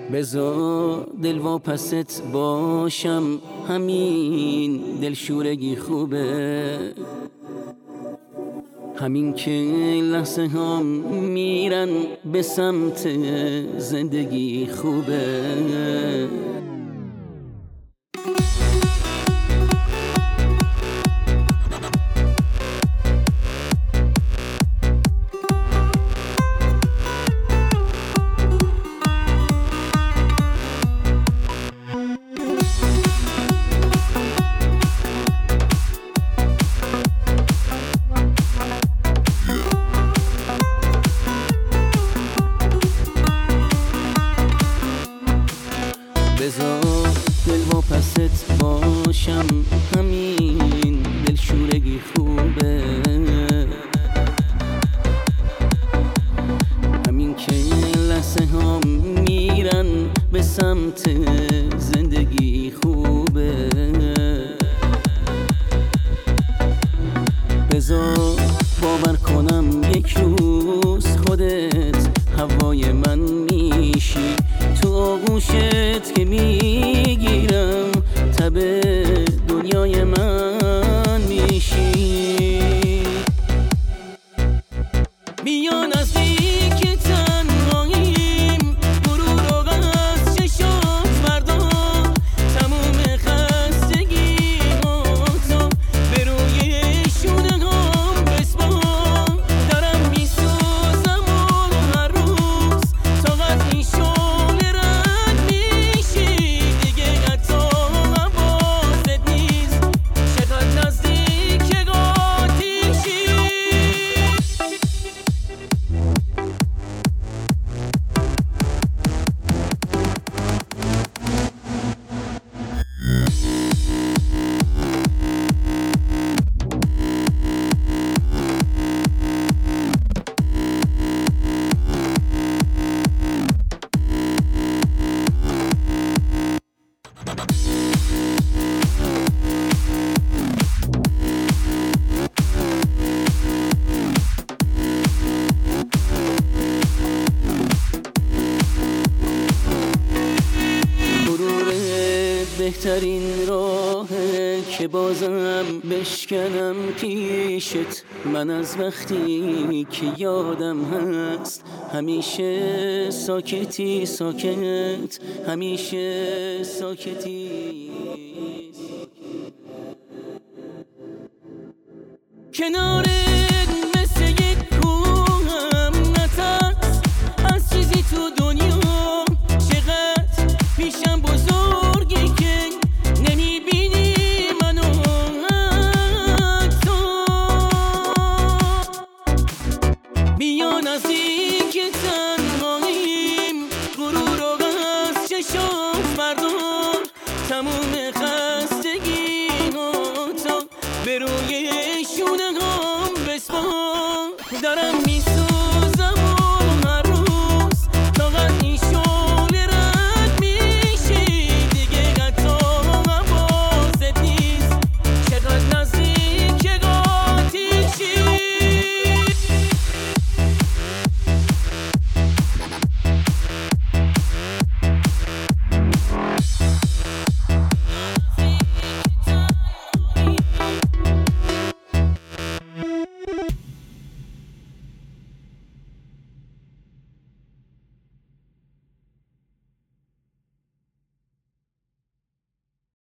بذار دل واپست باشم، همین دلشورگی خوبه، همین که لحظه هم میرن به سمت زندگی خوبه. بذار دل واپست باشم، همین دلشورگی خوبه، همین که لحظه هم میرن به سمت زندگی خوبه. بذار باور کنم یک روز خودت هوای من میشی، تو آغوشت که میگیرم تب دنیای من میشی. بیا نزدیک تنهاییم، غرور رو از چشات بردار، تموم خستگی هاتو به روی شونه هم بسپار. دارم میسوزم و هر روز طاقت این شعله رد میشی، دیگه حتی حواست نیست چقدر نزدیک قاطیشی. بهترین راهه که بازم بشکنم پیشت، من از وقتی که یادم هست همیشه ساکتی ساکت، همیشه ساکتی کنار